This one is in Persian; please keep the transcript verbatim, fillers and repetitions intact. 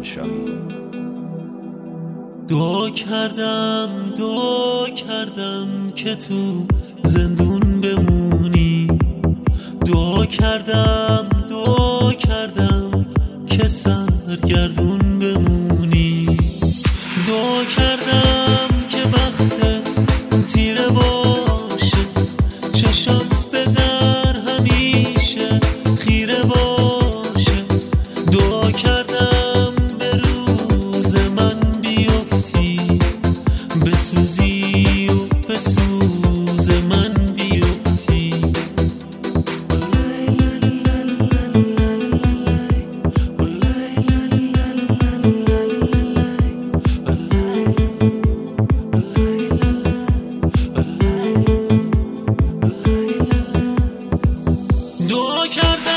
پادشاهی. دعا کردم دعا کردم که تو زندون بمونی، دعا کردم دعا کردم که سرگردون بمونی، دعا کردم که وقتت تیره باشه، چشات به در همیشه خیره باشه، دعا کردم به روز من بیفتی، بسوزی و به سوز من بیفتی. دعا کردم